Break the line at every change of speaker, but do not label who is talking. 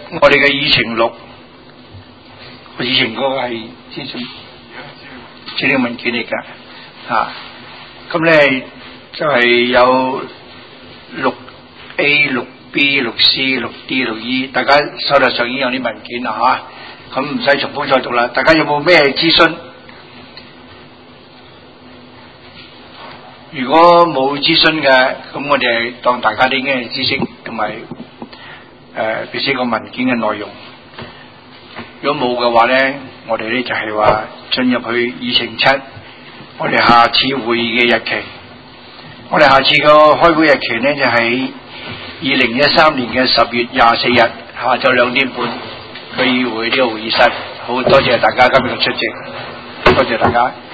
我哋嘅議程錄，議程嗰個係資料文件嚟㗎啊。咁咧就係有6A、6B、6C、6D、6E， 大家手頭上已經有啲文件啦嚇，咁唔使重複再讀啦。大家有冇咩諮詢？如果冇諮詢嘅，咁我哋當大家都已經係知識同埋彼此個文件嘅內容。如果冇嘅話咧，我哋咧就係話進入去議程7，我哋下次會議嘅日期。我哋下次個開會日期咧就係2013年嘅10月24日下晝2點半，區議會呢個會議室。好多謝大家今日嘅出席，多謝大家。